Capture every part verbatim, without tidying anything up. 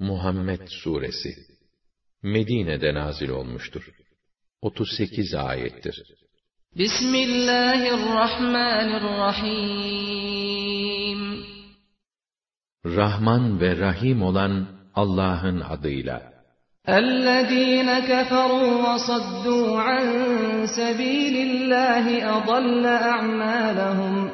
Muhammed Suresi Medine'de nazil olmuştur. otuz sekiz ayettir. Bismillahirrahmanirrahim. Rahman ve Rahim olan Allah'ın adıyla. اَلَّذ۪ينَ كَفَرُوا وَصَدُّوا عَنْ سَب۪يلِ اللّٰهِ اَضَلَّ اَعْمَالَهُمْ.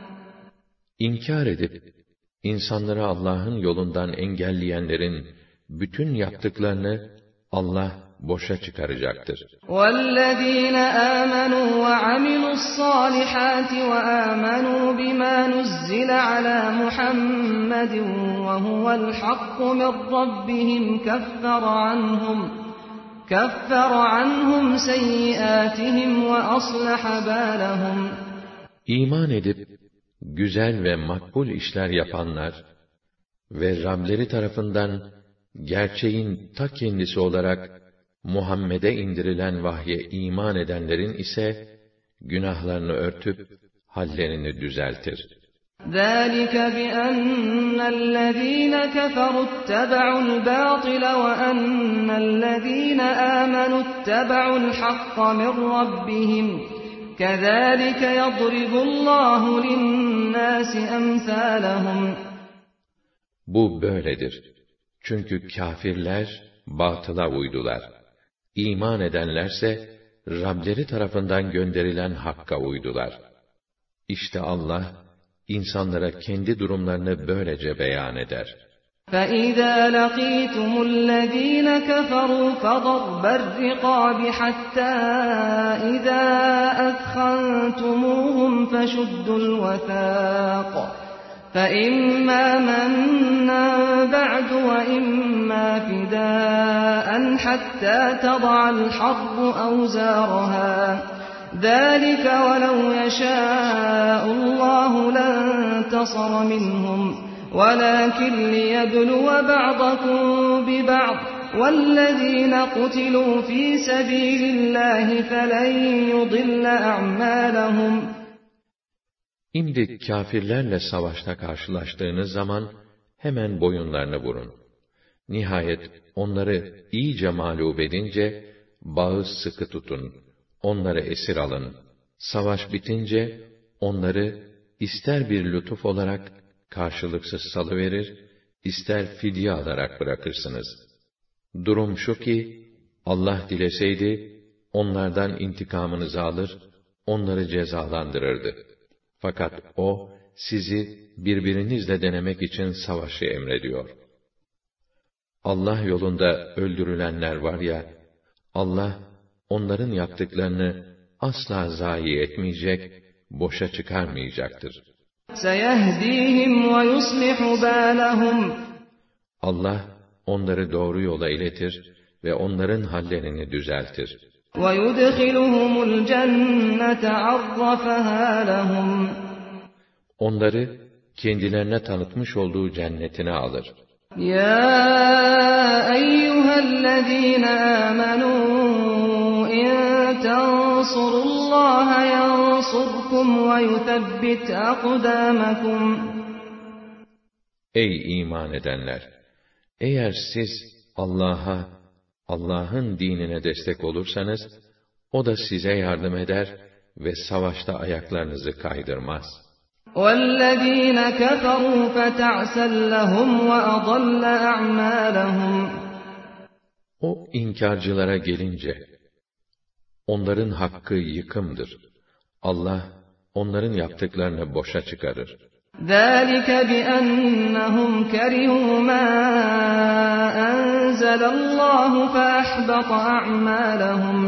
İnkar edip, insanları Allah'ın yolundan engelleyenlerin bütün yaptıklarını Allah boşa çıkaracaktır. وَالَّذ۪ينَ آمَنُوا وَعَمِلُوا الصَّالِحَاتِ وَآمَنُوا بِمَا نُزِّلَ عَلَى مُحَمَّدٍ وَهُوَ الْحَقُّ مِنْ رَبِّهِمْ كَفَّرَ عَنْهُمْ كَفَّرَ عَنْهُمْ سَيِّئَاتِهِمْ وَأَصْلَحَ بَالَهُمْ. İman edip, güzel ve makbul işler yapanlar ve Rableri tarafından gerçeğin ta kendisi olarak Muhammed'e indirilen vahye iman edenlerin ise günahlarını örtüp hallerini düzeltir. ذَٰلِكَ بِأَنَّ الَّذ۪ينَ كَفَرُوا اتَّبَعُوا الْبَاطِلَ وَأَنَّ الَّذ۪ينَ آمَنُوا اتَّبَعُوا الْحَقَّ مِنْ رَبِّهِمْ كَذَٰلِكَ يَضْرِبُ اللّٰهُ لِلنَّاسِ أَمْثَالَهُمْ. Bu böyledir. Çünkü kâfirler batıla uydular. İman edenlerse Rableri tarafından gönderilen hakka uydular. İşte Allah insanlara kendi durumlarını böylece beyan eder. فَإِذَا لَقِيتُمُ الَّذ۪ينَ كَفَرُوا فَضَرْبَ الرِّقَابِ حَتَّى إِذَا أَثْخَنْتُمُوهُمْ فَشُدُّوا الْوَثَاقَ فَإِمَّا مَنًّا بَعْدُ وَإِمَّا فِدَاءً حَتَّى تَضَعَ الْحَرْبُ أَوْزَارَهَا ذَٰلِكَ وَلَوْ يَشَاءُ اللّٰهُ لَانتَصَرَ مِنْهُمْ وَلَكِنْ لِيَبْلُوَ بَعْضَكُمْ بِبَعْضٍ وَالَّذ۪ينَ قُتِلُوا ف۪ي سَب۪يلِ اللّٰهِ فَلَنْ يُضِلَّ أَعْمَالَهُمْ. Şimdi kâfirlerle savaşta karşılaştığınız zaman hemen boyunlarını vurun. Nihayet onları iyice mağlup edince bağı sıkı tutun. Onları esir alın. Savaş bitince onları ister bir lütuf olarak karşılıksız salıverir, ister fidye alarak bırakırsınız. Durum şu ki, Allah dileseydi, onlardan intikamınızı alır, onları cezalandırırdı. Fakat O, sizi birbirinizle denemek için savaşı emrediyor. Allah yolunda öldürülenler var ya, Allah, onların yaptıklarını asla zayi etmeyecek, boşa çıkarmayacaktır. سَيَهْدِيهِمْ وَيُصْلِحُ بَالَهُمْ. Allah, onları doğru yola iletir ve onların hallerini düzeltir. وَيُدْخِلُهُمُ الْجَنَّةَ عَرَّفَهَا لَهُمْ. Onları kendilerine tanıtmış olduğu cennetine alır. يَا أَيُّهَا الَّذ۪ينَ آمَنُوا اِنْ تَنْصُرُوا اللّٰهَ يَنْصُرْكُمْ وَيُثَبِّتْ أَقْدَامَكُمْ. Ey iman edenler! Eğer siz Allah'a, Allah'ın dinine destek olursanız, O da size yardım eder ve savaşta ayaklarınızı kaydırmaz. وَالَّذ۪ينَ كَفَرُوا فَتَعْسًا لَهُمْ وَأَضَلَّ أَعْمَالَهُمْ. O inkarcılara gelince, onların hakkı yıkımdır. Allah, onların yaptıklarını boşa çıkarır. ذَٰلِكَ بِأَنَّهُمْ كَرِهُوا مَا أَنزَلَ اللّٰهُ فَأَحْبَطَ أَعْمَالَهُمْ.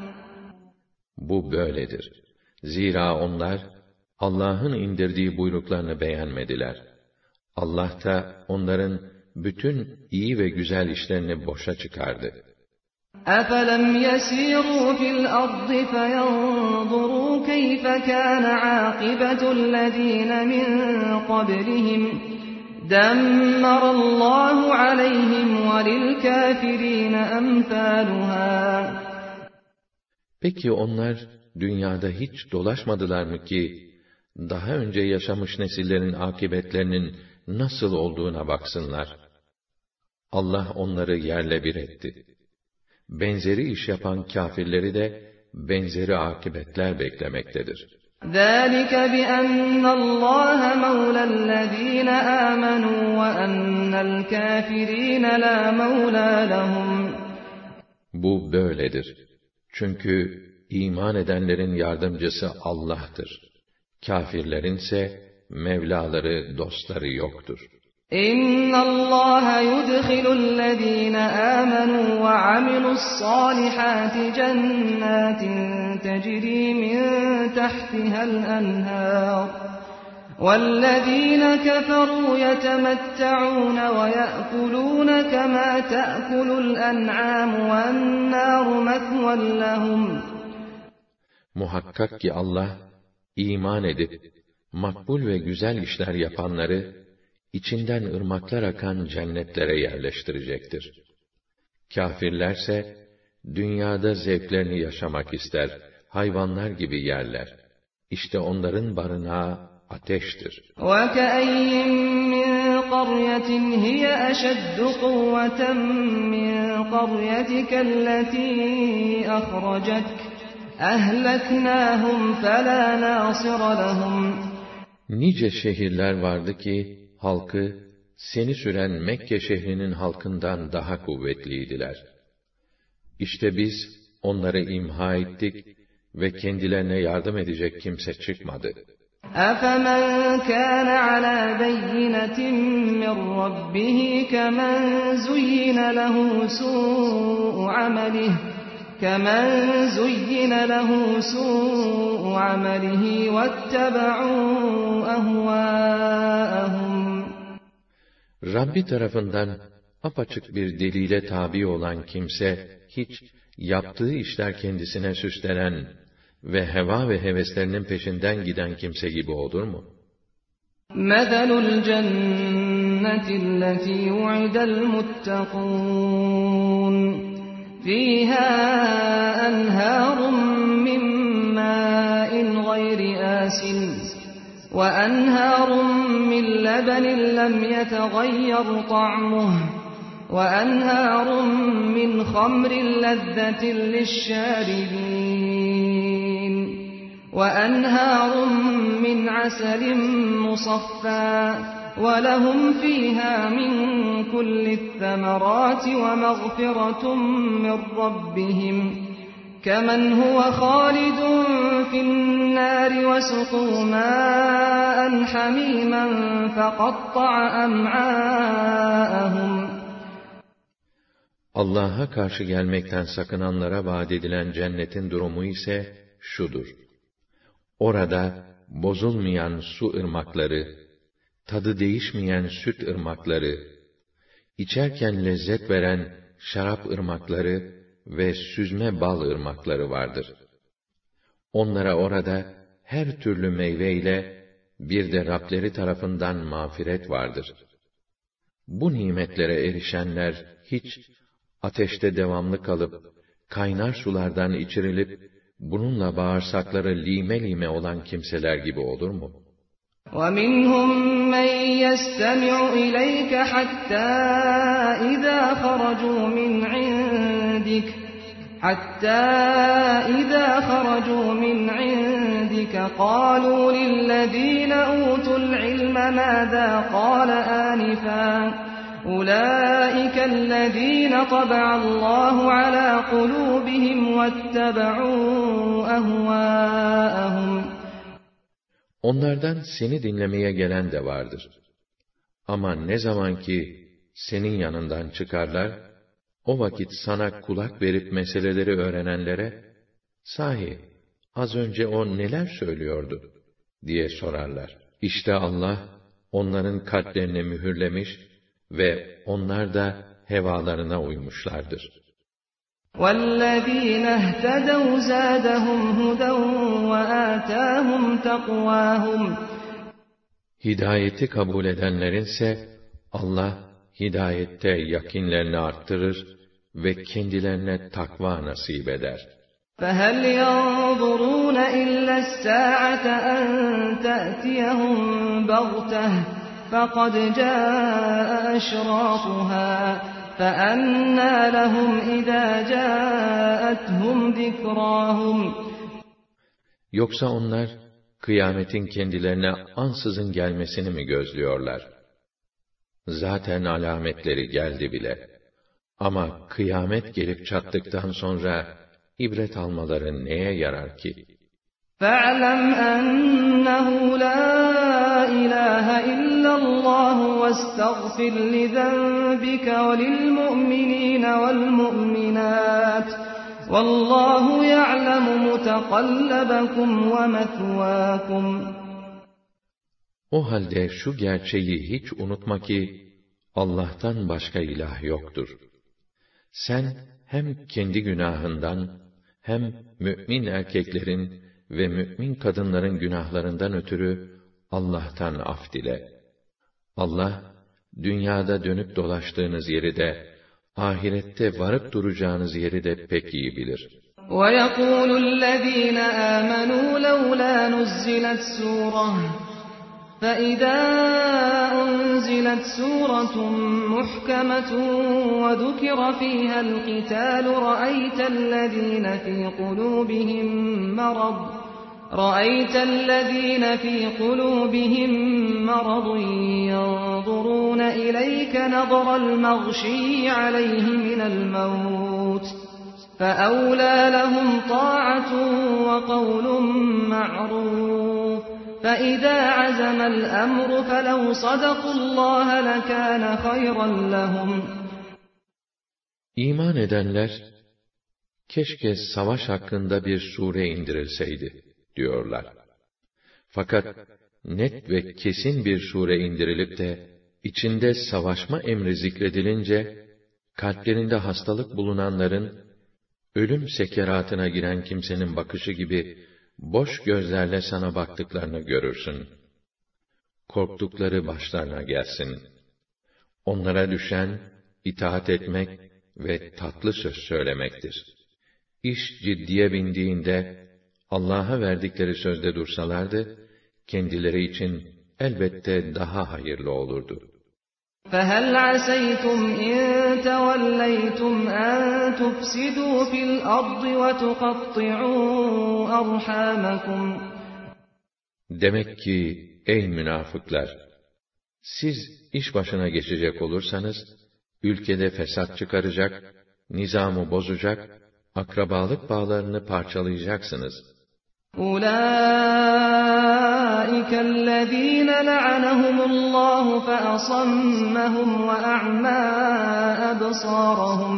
Bu böyledir. Zira onlar, Allah'ın indirdiği buyruklarını beğenmediler. Allah da onların bütün iyi ve güzel işlerini boşa çıkardı. أَفَلَمْ يَسِيرُوا فِي الْأَرْضِ فَيَنْظُرُوا كَيْفَ كَانَ عَاقِبَةُ الَّذ۪ينَ مِنْ قَبْلِهِمْ دَمَّرَ اللّٰهُ عَلَيْهِمْ وَلِلْكَافِر۪ينَ أَمْثَالُهَا. Peki onlar dünyada hiç dolaşmadılar mı ki, daha önce yaşamış nesillerin akıbetlerinin nasıl olduğuna baksınlar. Allah onları yerle bir etti. Benzeri iş yapan kâfirleri de benzeri akıbetler beklemektedir. ذَٰلِكَ بِأَنَّ اللّٰهَ مَوْلَى الَّذ۪ينَ آمَنُوا وَأَنَّ الْكَافِر۪ينَ لَا مَوْلَى لَهُمْ. Bu böyledir. Çünkü iman edenlerin yardımcısı Allah'tır. Kâfirlerin ise Mevlaları, dostları yoktur. اِنَّ اللّٰهَ يُدْخِلُ الَّذ۪ينَ آمَنُوا وَعَمِلُوا الصَّالِحَاتِ جَنَّاتٍ تَجْرِي مِنْ تَحْتِهَا الْأَنْهَارُ وَالَّذ۪ينَ كَفَرُوا يَتَمَتَّعُونَ وَيَأْكُلُونَ كَمَا تَأْكُلُ الْأَنْعَامُ وَالنَّارُ مَثْوًى لَهُمْ. Muhakkak ki Allah, iman edip, makbul ve güzel işler yapanları, İçinden ırmaklar akan cennetlere yerleştirecektir. Kâfirlerse, dünyada zevklerini yaşamak ister, hayvanlar gibi yerler. İşte onların barınağı ateştir. وَكَأَيِّن مِّن قَرْيَةٍ هِيَ أَشَدُّ قُوَّةً مِّن قَرْيَتِكَ الَّتِي أَخْرَجَتْكَ أَهْلَكْنَاهُمْ فَلَا نَاصِرَ لَهُمْ. Nice şehirler vardı ki, halkı, seni süren Mekke şehrinin halkından daha kuvvetliydiler. İşte biz, onları imha ettik ve kendilerine yardım edecek kimse çıkmadı. أَفَمَنْ كَانَ عَلَى بَيِّنَةٍ مِّنْ رَبِّهِ كَمَنْ زُيِّنَ لَهُ سُوءُ عَمَلِهِ كَمَنْ زُيِّنَ لَهُ سُوءُ عَمَلِهِ وَاتَّبَعُوا أَهْوَاءَهُمْ. Rabbi tarafından apaçık bir delile tabi olan kimse, hiç yaptığı işler kendisine süslenen ve heva ve heveslerinin peşinden giden kimse gibi olur mu? مَثَلُ الْجَنَّةِ الَّتِي وُعِدَ الْمُتَّقُونَ فِيهَا أَنْهَارٌ مِّن مَّاءٍ غَيْرِ آسِنٍ وَأَنْهَارٌ مِّن لَّبَنٍ لَّمْ يَتَغَيَّرْ طَعْمُهُ وَأَنْهَارٌ مِّنْ خَمْرٍ لَّذَّةٍ لِّلشَّارِبِينَ وَأَنْهَارٌ مِّنْ عَسَلٍ مُّصَفًّى وَلَهُمْ فِيهَا مِنْ كُلِّ الثَّمَرَاتِ وَمَغْفِرَةٌ مِّن رَّبِّهِمْ كَمَنْ هُوَ خَالِدٌ فِي النَّارِ وَسُقُوا مَاءً حَمِيمًا فَقَطَّعَ أَمْعَاءَهُمْ. Allah'a karşı gelmekten sakınanlara vaat edilen cennetin durumu ise şudur. Orada bozulmayan su ırmakları, tadı değişmeyen süt ırmakları, içerken lezzet veren şarap ırmakları ve süzme bal ırmakları vardır. Onlara orada her türlü meyveyle bir de Rableri tarafından mağfiret vardır. Bu nimetlere erişenler hiç ateşte devamlı kalıp kaynar sulardan içirilip bununla bağırsakları lime lime olan kimseler gibi olur mu? وَمِنْهُمْ مَنْ يَسْتَمِعُ إِلَيْكَ حَتَّى إِذَا خَرَجُوا مِنْ عِنْدِكَ حَتَّى إِذَا خَرَجُوا مِنْ عِنْدِكَ قَالُوا لِلَّذِينَ أُوتُوا الْعِلْمَ مَاذَا قَالَ آنِفًا أُولَئِكَ الَّذِينَ طَبَعَ اللَّهُ عَلَى قُلُوبِهِمْ وَاتَّبَعُوا أَهْوَاءَهُمْ. Onlardan seni dinlemeye gelen de vardır. Ama ne zaman ki senin yanından çıkarlar, o vakit sana kulak verip meseleleri öğrenenlere, sahi az önce o neler söylüyordu diye sorarlar. İşte Allah onların kalplerini mühürlemiş ve onlar da hevalarına uymuşlardır. وَالَّذ۪ينَ اهْتَدَوْا زَادَهُمْ هُدًى وَآتَاهُمْ تَقْوَاهُمْ. Hidayeti kabul edenlerinse Allah hidayette yakinlerini arttırır ve kendilerine takva nasip eder. فَهَلْ يَنْظُرُونَ إِلَّا السَّاعَةَ أَنْ تَأْتِيَهُمْ بَغْتَةً فَقَدْ جَاءَ أَشْرَاطُهَا فَأَنَّى لَهُمْ إِذَا جَاءَتْهُمْ ذِكْرَاهُمْ Yoksa onlar, kıyametin kendilerine ansızın gelmesini mi gözlüyorlar? Zaten alametleri geldi bile. Ama kıyamet gelip çattıktan sonra, ibret almaları neye yarar ki? فَاعْلَمْ أَنَّهُ لَا إِلَٰهَ إِلَّا اللّٰهُ وَاسْتَغْفِرْ لِذَنبِكَ وَلِلْمُؤْمِنِينَ وَالْمُؤْمِنَاتِ وَاللّٰهُ يَعْلَمُ مُتَقَلَّبَكُمْ وَمَثْوَاكُمْ O halde şu gerçeği hiç unutma ki, Allah'tan başka ilah yoktur. Sen hem kendi günahından, hem mümin erkeklerin ve mümin kadınların günahlarından ötürü Allah'tan af dile. Allah, dünyada dönüp dolaştığınız yeri de, ahirette varıp duracağınız yeri de pek iyi bilir. وَيَقُولُ الَّذ۪ينَ آمَنُوا لَوْلَا نُزِّلَتْ سُورَةٌ فَإِذَا أُنْزِلَتْ سُورَةٌ مُحْكَمَةٌ وَذُكِرَ فِيهَا الْقِتَالُ رَأَيْتَ الَّذ۪ينَ فِي قُلُوبِهِمْ مَرَضٌ رَأَيْتَ الَّذ۪ينَ فِي قُلُوبِهِمْ مَرَضٌ يَنْظُرُونَ إِلَيْكَ نَظَرَ الْمَغْشِيِّ عَلَيْهِ مِنَ الْمَوْتِ فَأَوْلَى لَهُمْ طَاعَةٌ وَقَوْلٌ مَعْرُوفٌ فَإِذَا عَزَمَ الْأَمْرُ فَلَوْ صَدَقُوا اللّٰهَ لَكَانَ خَيْرًا لَهُمْ İman edenler, keşke savaş hakkında bir sure indirilseydi, diyorlar. Fakat, net ve kesin bir sure indirilip de, içinde savaşma emri zikredilince, kalplerinde hastalık bulunanların, ölüm sekeratına giren kimsenin bakışı gibi, boş gözlerle sana baktıklarını görürsün. Korktukları başlarına gelsin. Onlara düşen, itaat etmek ve tatlı söz söylemektir. İş ciddiye bindiğinde, Allah'a verdikleri sözde dursalardı, kendileri için elbette daha hayırlı olurdu. فَهَلْ عَسَيْتُمْ إِن تَوَلَّيْتُمْ أَن تُفْسِدُوا فِي الْأَرْضِ وَتُقَطِّعُوا أَرْحَامَكُمْ Demek ki, ey münafıklar! Siz iş başına geçecek olursanız, ülkede fesat çıkaracak, nizamı bozacak, akrabalık bağlarını parçalayacaksınız. أُولَٰئِكَ الَّذ۪ينَ لَعَنَهُمُ اللّٰهُ فَأَصَمَّهُمْ وَأَعْمَى أَبْصَارَهُمْ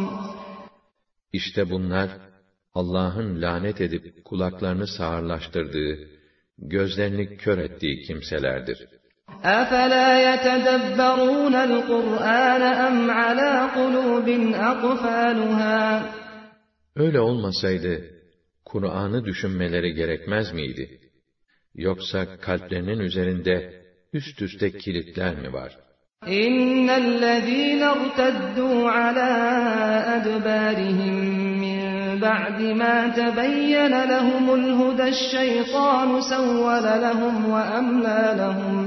İşte bunlar, Allah'ın lanet edip kulaklarını sağırlaştırdığı, gözlerini kör ettiği kimselerdir. أَفَلَا يَتَدَبَّرُونَ الْقُرْآنَ أَمْ عَلَى قُلُوبٍ أَقْفَالُهَا Öyle olmasaydı, Kur'an'ı düşünmeleri gerekmez miydi? Yoksa kalplerinin üzerinde üst üste kilitler mi var? اِنَّ الَّذ۪ينَ ارْتَدُّوا عَلَى أَدْبَارِهِمْ مِنْ بَعْدِ مَا تَبَيَّنَ لَهُمُ الْهُدَى الشَّيْطَانُ سَوَّلَ لَهُمْ وَأَمْلَى لَهُمْ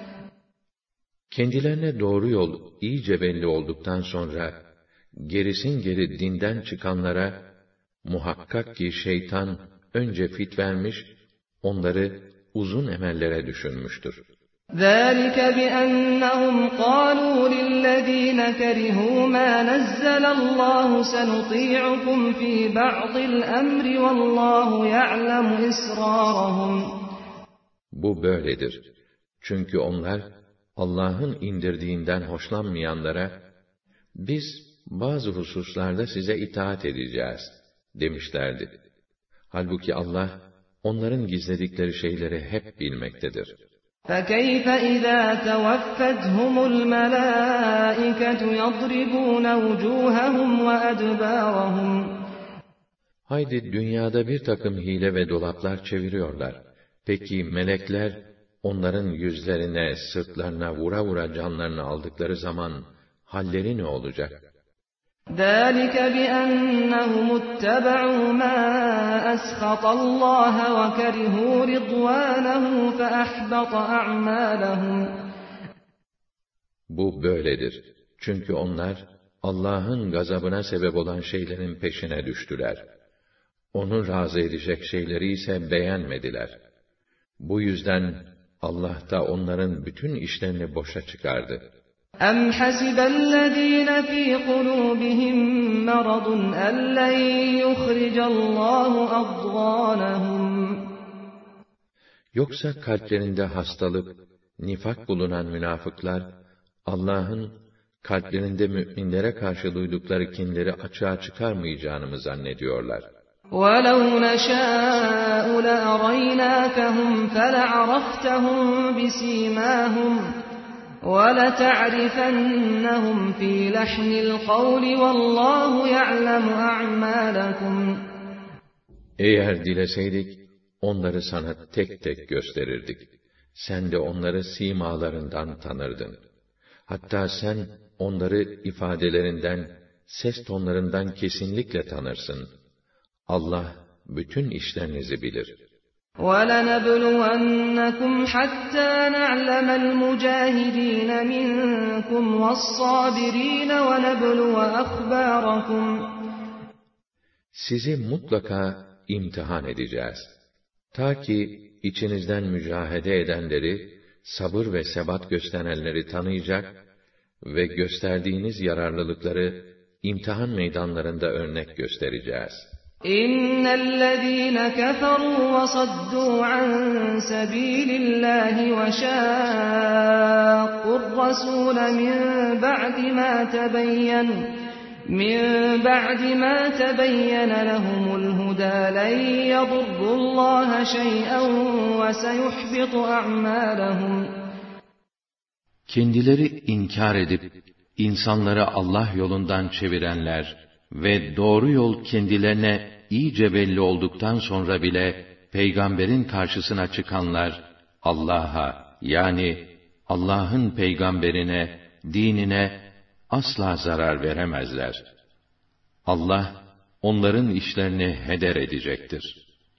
Kendilerine doğru yol iyice belli olduktan sonra, gerisin geri dinden çıkanlara, muhakkak ki şeytan önce fit vermiş, onları uzun emellere düşürmüştür. ذَٰلِكَ بِأَنَّهُمْ قَالُوا لِلَّذ۪ينَ كَرِهُوا مَا نَزَّلَ اللّٰهُ سَنُطِيعُكُمْ ف۪ي بَعْضِ الْأَمْرِ وَاللّٰهُ يَعْلَمُ إِسْرَارَهُمْ Bu böyledir. Çünkü onlar, Allah'ın indirdiğinden hoşlanmayanlara, biz bazı hususlarda size itaat edeceğiz, demişlerdi. Halbuki Allah, onların gizledikleri şeyleri hep bilmektedir. فَكَيْفَ إِذَا تَوَفَّتْهُمُ الْمَلَائِكَةُ يَضْرِبُونَ وُجُوهَهُمْ وَأَدْبَارَهُمْ Haydi dünyada bir takım hile ve dolaplar çeviriyorlar. Peki melekler, onların yüzlerine, sırtlarına vura vura canlarını aldıkları zaman, halleri ne olacak? ذَٰلِكَ بِأَنَّهُمُ اتَّبَعُوا مَا أَسْخَطَ اللّٰهَ وَكَرِهُوا رِضْوَانَهُ فَأَحْبَطَ أَعْمَالَهُمْ Bu böyledir. Çünkü onlar, Allah'ın gazabına sebep olan şeylerin peşine düştüler. Onu razı edecek şeyleri ise beğenmediler. Bu yüzden Allah da onların bütün işlerini boşa çıkardı. أَمْ حَسِبَ الَّذ۪ينَ ف۪ي قُلُوبِهِمْ مَرَضٌ أَنْ لَنْ يُخْرِجَ اللّٰهُ أَضْغَانَهُمْ Yoksa kalplerinde hastalık, nifak bulunan münafıklar, Allah'ın kalplerinde müminlere karşı duydukları kinleri açığa çıkarmayacağını mı zannediyorlar? وَلَوْ نَشَاءُ لَأَرَيْنَاكَهُمْ فَلَعَرَفْتَهُمْ بِسِيمَاهُمْ وَلَتَعْرِفَنَّهُمْ فِي لَحْنِ الْقَوْلِ وَاللّٰهُ يَعْلَمُ أَعْمَالَكُمْ Eğer dileseydik, onları sana tek tek gösterirdik. Sen de onları simalarından tanırdın. Hatta sen onları ifadelerinden, ses tonlarından kesinlikle tanırsın. Allah bütün işlerinizi bilir. وَلَنَبْلُوَنَّكُمْ حَتَّى نَعْلَمَ الْمُجَاهِدِينَ مِنكُمْ وَالصَّابِرِينَ وَنَبْلُوَ أَخْبَارَكُمْ Sizi mutlaka imtihan edeceğiz. Ta ki içinizden mücahede edenleri, sabır ve sebat gösterenleri tanıyacak ve gösterdiğiniz yararlılıkları imtihan meydanlarında örnek göstereceğiz. اِنَّ الَّذ۪ينَ كَفَرُوا وَصَدُّوا عَنْ سَب۪يلِ اللّٰهِ وَشَاقُّوا الرَّسُولَ مِنْ بَعْدِ مَا تَبَيَّنَ مِنْ بَعْدِ مَا تَبَيَّنَ لَهُمُ الْهُدَى لَنْ يَضُرُّوا اللّٰهَ شَيْئًا وَسَيُحْبِطُ أَعْمَالَهُمْ Kendileri inkar edip insanları Allah yolundan çevirenler ve doğru yol kendilerine iyice belli olduktan sonra bile peygamberin karşısına çıkanlar Allah'a, yani Allah'ın peygamberine, dinine asla zarar veremezler. Allah onların işlerini heder edecektir.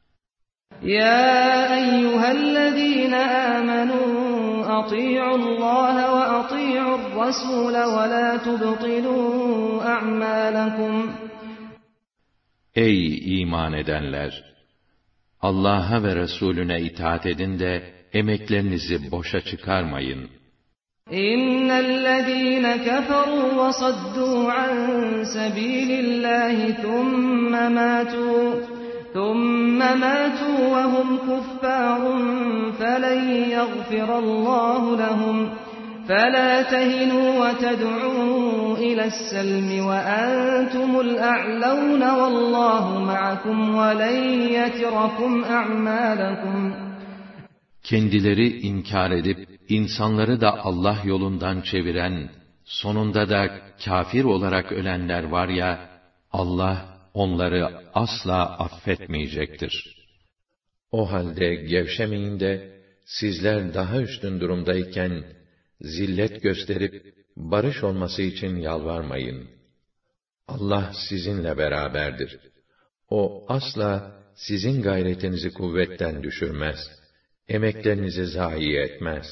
Ya eyyühellezîne âmenû أطيعوا الله وأطيعوا الرسول ولا تبطلوا أعمالكم Ey iman edenler! Allah'a ve Resulüne itaat edin de emeklerinizi boşa çıkarmayın. İnnellezîne keferû ve saddû an sebîlillâhi thumme mâtû ثُمَّ مَاتُوا وَهُمْ كُفَّارٌ فَلَنْ يَغْفِرَ اللّٰهُ لَهُمْ فَلَا تَهِنُوا وَتَدْعُوا إِلَى السَّلْمِ وَأَنْتُمُ الْأَعْلَوْنَ وَاللّٰهُ مَعَكُمْ وَلَنْ يَتِرَكُمْ أَعْمَالَكُمْ Kendileri inkar edip insanları da Allah yolundan çeviren, sonunda da kafir olarak ölenler var ya, Allah onları asla affetmeyecektir. O halde gevşemeyin de, sizler daha üstün durumdayken, zillet gösterip, barış olması için yalvarmayın. Allah sizinle beraberdir. O asla sizin gayretinizi kuvvetten düşürmez. Emeklerinizi zayi etmez.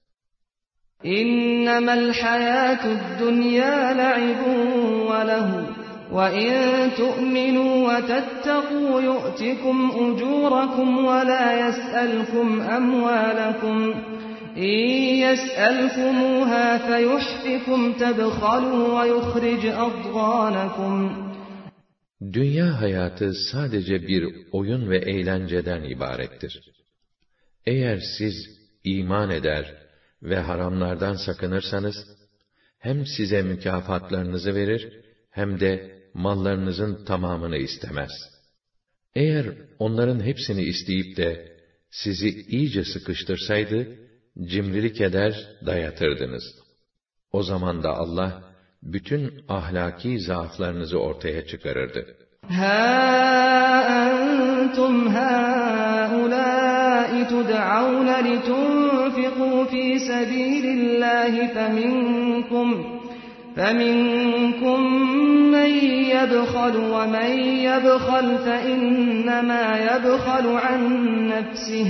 İnnemel hayâtud dünyâ le'ibun ve lehu. وَإِن تُؤْمِنُوا وَتَتَّقُوا يُؤْتِكُمْ أُجُورَكُمْ وَلَا يَسْأَلْكُمْ أَمْوَالَكُمْ إِنْ يَسْأَلْكُمُوهَا فَيُحْفِكُمْ تَبْخَلُوا وَيُخْرِجْ أَضْغَانَكُمْ Dünya hayatı sadece bir oyun ve eğlenceden ibarettir. Eğer siz iman eder ve haramlardan sakınırsanız, hem size mükafatlarınızı verir, hem de mallarınızın tamamını istemez. Eğer onların hepsini isteyip de sizi iyice sıkıştırsaydı, cimrilik eder, dayatırdınız. O zaman da Allah bütün ahlaki zaaflarınızı ortaya çıkarırdı. Ha entum haulâi tud'avne litunfiqû fî sebîlillâhi feminkum فَمِنْكُمْ مَنْ يَبْخَلُ وَمَنْ يَبْخَلْ فَإِنَّمَا يَبْخَلُ عَنْ نَفْسِهِ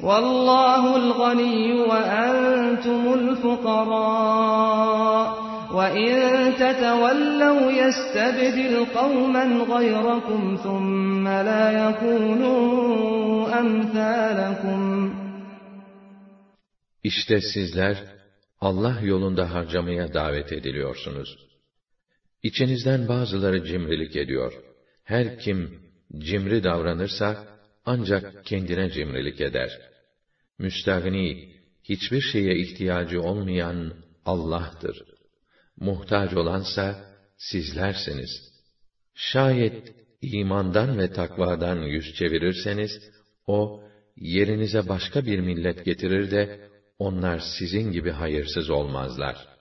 وَاللّٰهُ الْغَنِيُّ وَأَنْتُمُ الْفُقَرَاءُ وَإِن تَتَوَلَّوْا يَسْتَبْدِلْ قَوْمًا غَيْرَكُمْ ثُمَّ لَا يَكُونُوا أَمْثَالَكُمْ. İşte sizler Allah yolunda harcamaya davet ediliyorsunuz. İçinizden bazıları cimrilik ediyor. Her kim cimri davranırsa ancak kendine cimrilik eder. Müstagni, hiçbir şeye ihtiyacı olmayan Allah'tır. Muhtaç olansa sizlersiniz. Şayet imandan ve takvadan yüz çevirirseniz, o yerinize başka bir millet getirir de onlar sizin gibi hayırsız olmazlar.